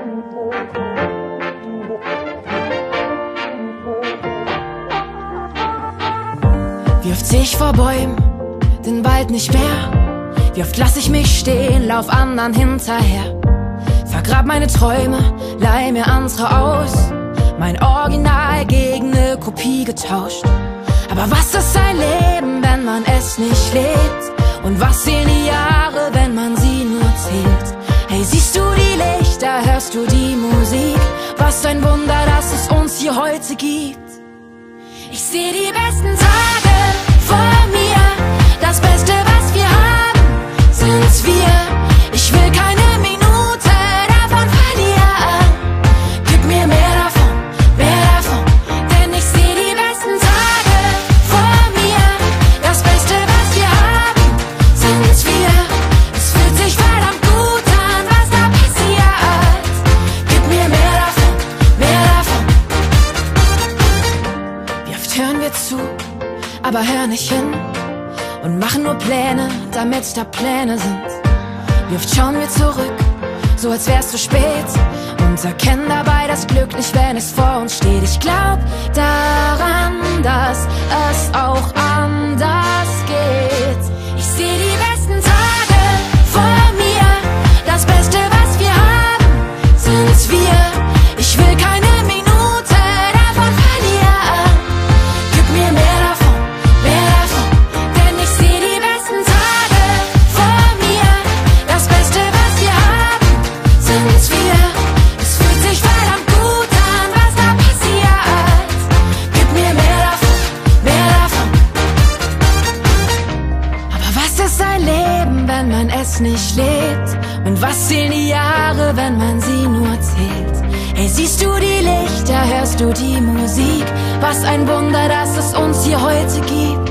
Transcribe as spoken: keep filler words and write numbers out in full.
Wie oft seh ich vor Bäumen, den Wald nicht mehr? Wie oft lass ich mich stehen, lauf anderen hinterher? Vergrab meine Träume, leih mir andere aus, mein Original gegen ne Kopie getauscht. Aber was ist ein Leben, wenn man es nicht lebt? Und was sehen die Jahre, wenn man sie nur zählt? Hey, siehst du die Lichter, hörst du die Musik? Was ein Wunder, dass es uns hier heute gibt. Ich seh die besten Tage vor mir, das Beste, was wir haben, sind's wir. Ich will keine Minute davon verlieren. Gib mir mehr davon, mehr davon, denn ich seh die besten Tage vor mir. Das Beste, was wir haben, sind's wir. Es fühlt sich verdammt gut an, was da passiert. Gib mir mehr davon, mehr davon. Wie oft hören wir zu, aber hör nicht hin und machen nur Pläne, damit da Pläne sind. Wie oft schauen wir zurück, so als wär's zu spät, und erkennen dabei das Glück nicht, wenn es vor uns steht. Ich glaub daran, dass es auch anders geht. Ich seh die besten Tage vor mir, das Beste, was wir haben, sind's wir. Ich will keine Minute davon verlieren. Gib mir mehr davon, mehr davon, denn ich seh die besten Tage vor mir. Das Beste, was wir haben, sind's wir. Es fühlt sich verdammt gut an, was da passiert. Gib mir mehr davon, mehr davon. Aber was ist ein Leben, wenn man es nicht lebt? Und was zählen die Jahre, wenn man sie nur zählt? Hey, siehst du die Lichter, hörst du die Musik? Was ein Wunder, dass es uns hier heute gibt.